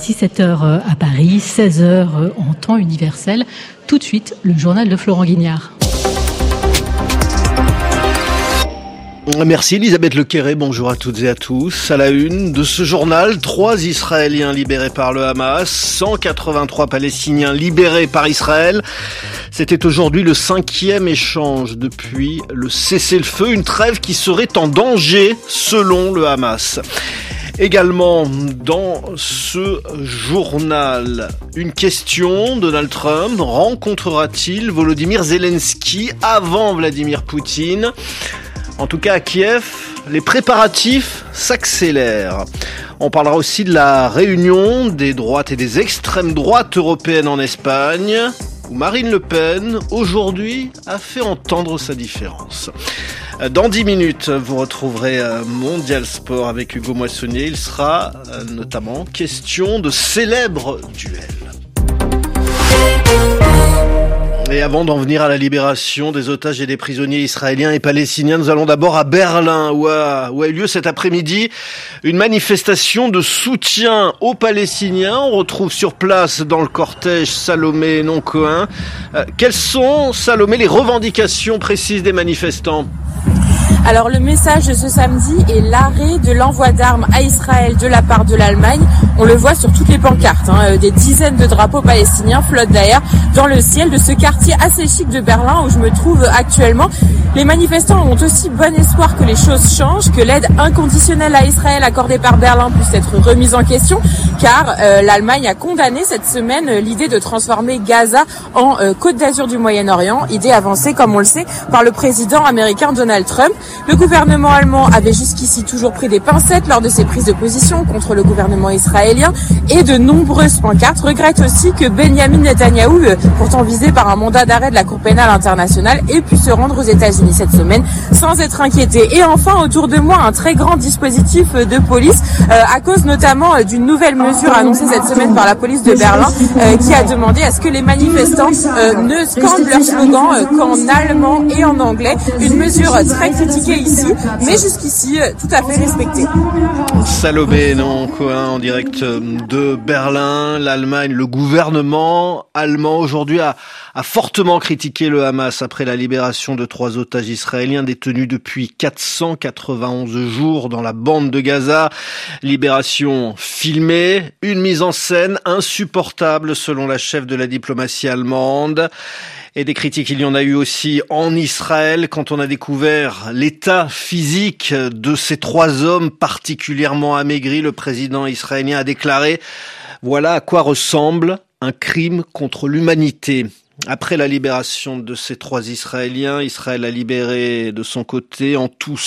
17 heures à Paris, 16 heures en temps universel. Tout de suite, le journal de Florent Guignard. Merci Elisabeth Lequéré, bonjour à toutes et à tous. À la une de ce journal, 3 Israéliens libérés par le Hamas, 183 Palestiniens libérés par Israël. C'était aujourd'hui le 5e échange depuis le cessez-le-feu, une trêve qui serait en danger selon le Hamas. Également dans ce journal, une question, Donald Trump rencontrera-t-il Volodymyr Zelensky avant Vladimir Poutine ? En tout cas, à Kiev, les préparatifs s'accélèrent. On parlera aussi de la réunion des droites et des extrêmes droites européennes en Espagne, où Marine Le Pen, aujourd'hui, a fait entendre sa différence. Dans 10 minutes, vous retrouverez Mondial Sport avec Hugo Moissonnier. Il sera notamment question de célèbres duels. Et avant d'en venir à la libération des otages et des prisonniers israéliens et palestiniens, nous allons d'abord à Berlin, où a eu lieu cet après-midi une manifestation de soutien aux Palestiniens. On retrouve sur place dans le cortège Salomé Non-Cohen. Quelles sont, Salomé, les revendications précises des manifestants ? Alors le message de ce samedi est l'arrêt de l'envoi d'armes à Israël de la part de l'Allemagne. On le voit sur toutes les pancartes. Des dizaines de drapeaux palestiniens flottent d'ailleurs dans le ciel de ce quartier assez chic de Berlin où je me trouve actuellement. Les manifestants ont aussi bon espoir que les choses changent, que l'aide inconditionnelle à Israël accordée par Berlin puisse être remise en question, car l'Allemagne a condamné cette semaine l'idée de transformer Gaza en Côte d'Azur du Moyen-Orient, idée avancée, comme on le sait, par le président américain Donald Trump. Le gouvernement allemand avait jusqu'ici toujours pris des pincettes lors de ses prises de position contre le gouvernement israélien et de nombreuses pancartes regrettent aussi que Benjamin Netanyahou, pourtant visé par un mandat d'arrêt de la Cour pénale internationale, ait pu se rendre aux États-Unis cette semaine sans être inquiété. Et enfin, autour de moi, un très grand dispositif de police à cause notamment d'une nouvelle mesure annoncée cette semaine par la police de Berlin qui a demandé à ce que les manifestants ne scandent leur slogan qu'en allemand et en anglais. Une mesure très critiquée ici, mais jusqu'ici tout à fait respectée. Salomé Non-Cohen en direct de Berlin. L'Allemagne, le gouvernement allemand aujourd'hui a fortement critiqué le Hamas après la libération de 3 otages israéliens détenus depuis 491 jours dans la bande de Gaza. Libération filmée, une mise en scène insupportable selon la chef de la diplomatie allemande. Et des critiques, il y en a eu aussi en Israël quand on a découvert l'état physique de ces 3 hommes particulièrement amaigris. Le président israélien a déclaré « Voilà à quoi ressemble un crime contre l'humanité ». Après la libération de ces 3 Israéliens, Israël a libéré de son côté en tout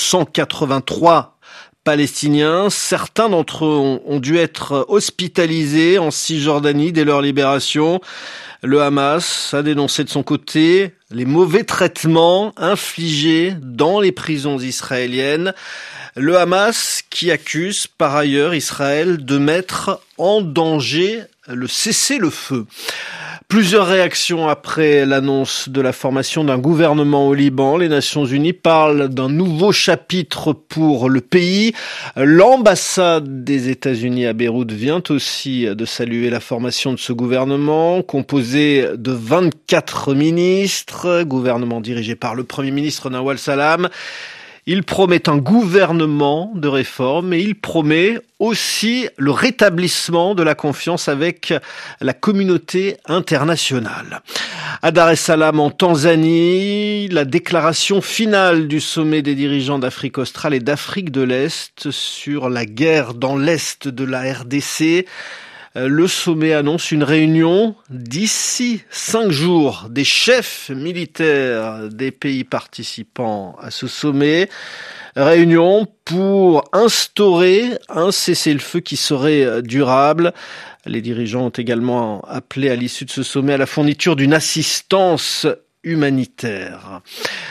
183 Palestiniens. Certains d'entre eux ont dû être hospitalisés en Cisjordanie dès leur libération. Le Hamas a dénoncé de son côté les mauvais traitements infligés dans les prisons israéliennes. Le Hamas qui accuse par ailleurs Israël de mettre en danger le cessez-le-feu. Plusieurs réactions après l'annonce de la formation d'un gouvernement au Liban. Les Nations Unies parlent d'un nouveau chapitre pour le pays. L'ambassade des États-Unis à Beyrouth vient aussi de saluer la formation de ce gouvernement, composé de 24 ministres, gouvernement dirigé par le Premier ministre Nawal Salam. Il promet un gouvernement de réforme et il promet aussi le rétablissement de la confiance avec la communauté internationale. À Dar es Salaam en Tanzanie, la déclaration finale du sommet des dirigeants d'Afrique australe et d'Afrique de l'Est sur la guerre dans l'Est de la RDC. Le sommet annonce une réunion d'ici 5 jours des chefs militaires des pays participants à ce sommet. Réunion pour instaurer un cessez-le-feu qui serait durable. Les dirigeants ont également appelé à l'issue de ce sommet à la fourniture d'une assistance humanitaire.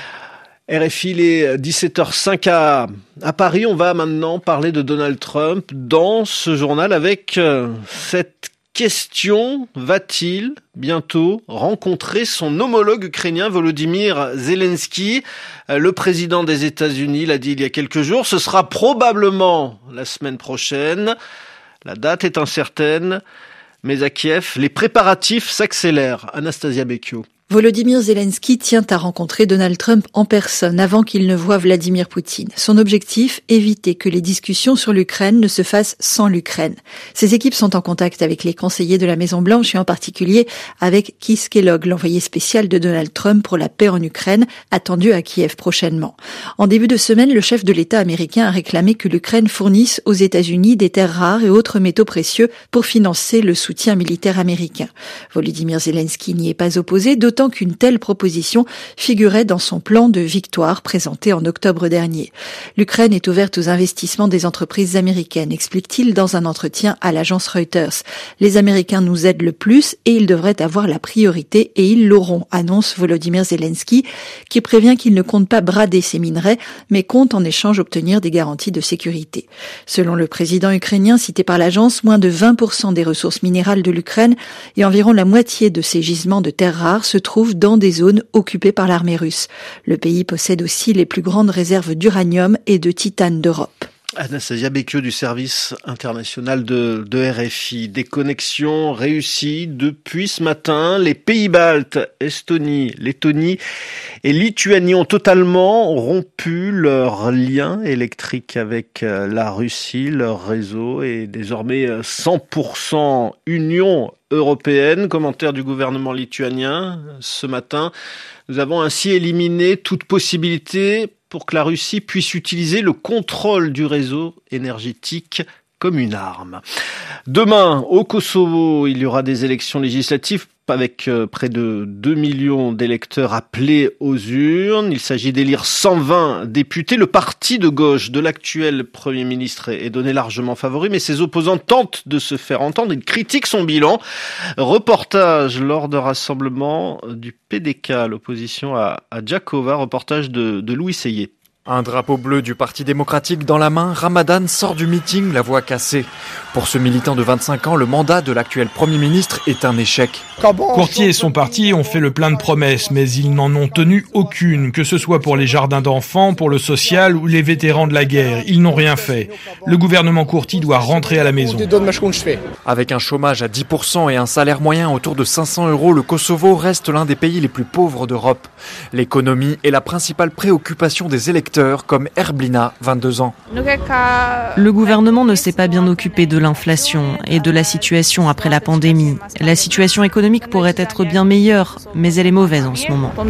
RFI, il est 17h05 à Paris. On va maintenant parler de Donald Trump dans ce journal avec cette question. Va-t-il bientôt rencontrer son homologue ukrainien Volodymyr Zelensky? Le président des États-Unis l'a dit il y a quelques jours. Ce sera probablement la semaine prochaine. La date est incertaine, mais à Kiev, les préparatifs s'accélèrent. Anastasia Becchio. Volodymyr Zelensky tient à rencontrer Donald Trump en personne avant qu'il ne voie Vladimir Poutine. Son objectif, éviter que les discussions sur l'Ukraine ne se fassent sans l'Ukraine. Ses équipes sont en contact avec les conseillers de la Maison-Blanche et en particulier avec Keith Kellogg, l'envoyé spécial de Donald Trump pour la paix en Ukraine, attendu à Kiev prochainement. En début de semaine, le chef de l'État américain a réclamé que l'Ukraine fournisse aux États-Unis des terres rares et autres métaux précieux pour financer le soutien militaire américain. Volodymyr Zelensky n'y est pas opposé, d'autant qu'une telle proposition figurait dans son plan de victoire présenté en octobre dernier. L'Ukraine est ouverte aux investissements des entreprises américaines, explique-t-il dans un entretien à l'agence Reuters. Les Américains nous aident le plus et ils devraient avoir la priorité et ils l'auront, annonce Volodymyr Zelensky, qui prévient qu'il ne compte pas brader ces minerais, mais compte en échange obtenir des garanties de sécurité. Selon le président ukrainien cité par l'agence, moins de 20% des ressources minérales de l'Ukraine et environ la moitié de ces gisements de terres rares se trouvent dans des zones occupées par l'armée russe. Le pays possède aussi les plus grandes réserves d'uranium et de titane d'Europe. Anastasia Becchio du service international de RFI. Des connexions réussies depuis ce matin. Les pays baltes, Estonie, Lettonie et Lituanie ont totalement rompu leur lien électrique avec la Russie. Leur réseau est désormais 100% Union européenne. Commentaire du gouvernement lituanien ce matin. Nous avons ainsi éliminé toute possibilité pour que la Russie puisse utiliser le contrôle du réseau énergétique comme une arme. Demain, au Kosovo, il y aura des élections législatives avec près de 2 millions d'électeurs appelés aux urnes. Il s'agit d'élire 120 députés. Le parti de gauche de l'actuel Premier ministre est donné largement favori, mais ses opposants tentent de se faire entendre. Ils critiquent son bilan. Reportage lors d'un rassemblement du PDK, l'opposition à Jakova. Reportage de Louis Seyé. Un drapeau bleu du Parti démocratique dans la main, Ramadan sort du meeting, la voix cassée. Pour ce militant de 25 ans, le mandat de l'actuel Premier ministre est un échec. Courtier et son parti ont fait le plein de promesses, mais ils n'en ont tenu aucune, que ce soit pour les jardins d'enfants, pour le social ou les vétérans de la guerre. Ils n'ont rien fait. Le gouvernement Kurti doit rentrer à la maison. Avec un chômage à 10% et un salaire moyen autour de 500 €, le Kosovo reste l'un des pays les plus pauvres d'Europe. L'économie est la principale préoccupation des électeurs, comme Erblina, 22 ans. Le gouvernement ne s'est pas bien occupé de l'inflation et de la situation après la pandémie. La situation économique pourrait être bien meilleure, mais elle est mauvaise en ce moment.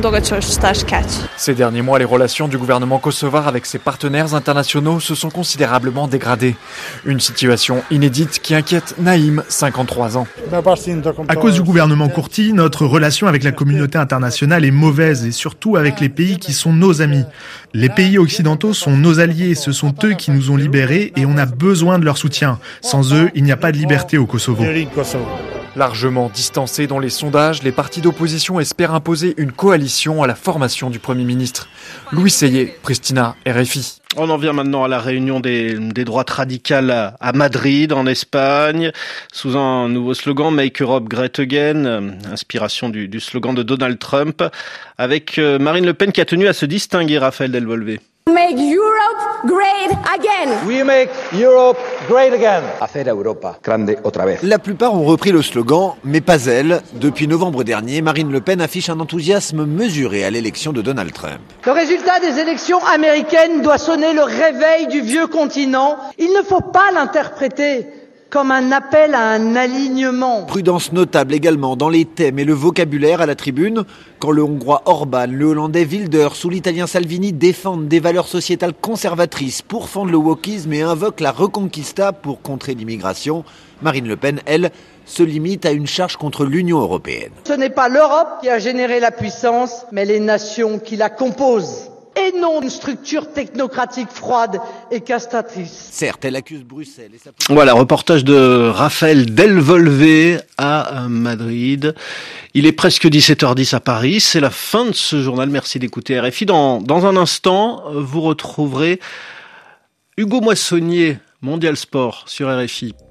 Ces derniers mois, les relations du gouvernement kosovar avec ses partenaires internationaux se sont considérablement dégradées. Une situation inédite qui inquiète Naïm, 53 ans. À cause du gouvernement Kurti, notre relation avec la communauté internationale est mauvaise et surtout avec les pays qui sont nos amis. Les pays occidentaux sont nos alliés, ce sont eux qui nous ont libérés et on a besoin de leur soutien. Sans eux, il n'y a pas de liberté au Kosovo. Largement distancés dans les sondages, les partis d'opposition espèrent imposer une coalition à la formation du Premier ministre. Louis Seyé, Pristina, RFI. On en vient maintenant à la réunion des droites radicales à Madrid, en Espagne, sous un nouveau slogan « Make Europe Great Again », inspiration du slogan de Donald Trump, avec Marine Le Pen qui a tenu à se distinguer, Raphaël Delvolvé. Make Europe great again. We make Europe great again. Hacer Europa grande otra vez. La plupart ont repris le slogan, mais pas elle. Depuis novembre dernier, Marine Le Pen affiche un enthousiasme mesuré à l'élection de Donald Trump. Le résultat des élections américaines doit sonner le réveil du vieux continent. Il ne faut pas l'interpréter comme un appel à un alignement. Prudence notable également dans les thèmes et le vocabulaire à la tribune, quand le Hongrois Orban, le Hollandais Wilders ou l'Italien Salvini défendent des valeurs sociétales conservatrices, pourfendent le wokisme et invoquent la reconquista pour contrer l'immigration. Marine Le Pen, elle, se limite à une charge contre l'Union européenne. Ce n'est pas l'Europe qui a généré la puissance, mais les nations qui la composent. Et non une structure technocratique froide et castratrice. Certes, elle accuse Bruxelles. Voilà, reportage de Raphaël Delvolvé à Madrid. Il est presque 17h10 à Paris. C'est la fin de ce journal. Merci d'écouter RFI. Dans un instant, vous retrouverez Hugo Moissonnier, Mondial Sport sur RFI.